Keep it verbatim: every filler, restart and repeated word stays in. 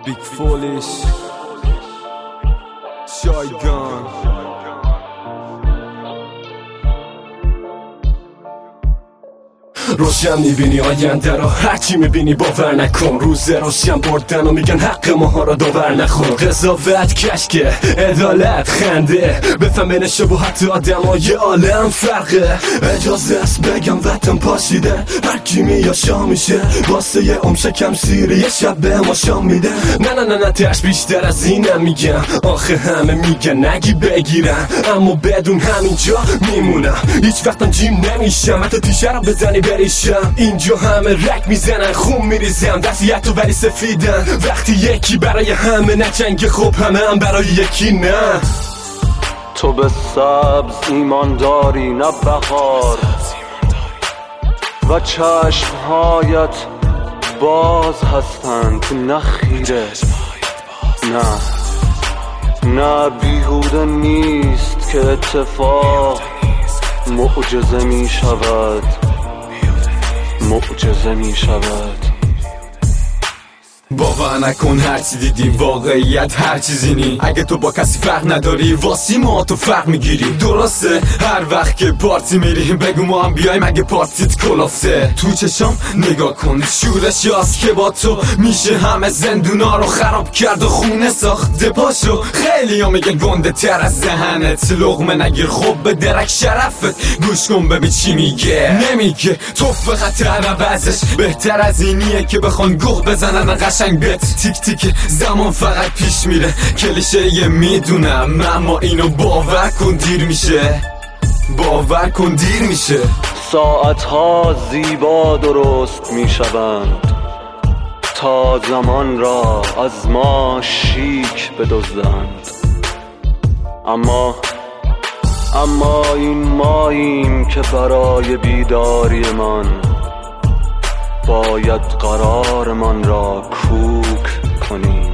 Big Foolish Shotgun روشن میبینی آینده رو، هرچی میبینی باور نکن. روز روشن بردن و میگن حق ماها را داور نخون. قضاوت، کشک، عدالت، خنده، بفهمین شباهت آدمای عالم فرقه. اجازه است بگم وطن پاشیده، هرکی میاشا میشه واسه یه عمر شکم سیره یه شب به ما شام میده. نه نه نه نه ترس بیشتر از اینم میگم، آخه همه میگن نگی بگیرن، اما بدون همینجا میمونم. هیچ وقتم جیم نمیشم، حتی تیشه رو بزنی بریشم. اینجا همه رک میزنن، خون میریزم، دستیت و ولی سفیدن. وقتی یکی برای همه نچنگه، خب همه هم برای یکی نه. تو به سبز ایمان داری نه بهار، و چشمهایت باز هستند نه خیره. نه نه بیهوده نیست که اتفاق معجزه می شود، معجزه می شود. باور نکن هرچی دیدی واقعیت هر چیزی نی. اگه تو با کسی فرق نداری واسی ما تو فرق میگیری. درسته هر وقت که پارتی میری بگو ما هم بیایم اگه پارتیت کلافته. تو چشام نگاه کن، شورش یاست که با تو میشه همه زندونا رو خراب کرد و خونه ساخته. پاشو خیلی ها میگن گنده تر از ذهنت، لقمه نگیر خوب به درک شرفت. گوش کن ببین چی میگه، نمیگه تو فقط عوضش بهتر از اینیه که بخوان گوه بزنن قشنگ بت. تیک تیک زمان فقط پیش میره، کلیشه میدونم، اما اینو باور کن دیر میشه، باور کن دیر میشه. ساعتها زیبا درست میشوند تا زمان را از ما شیک بدزدند. اما اما این ماییم که برای بیداریمان باید قرارمان را کوک کنیم.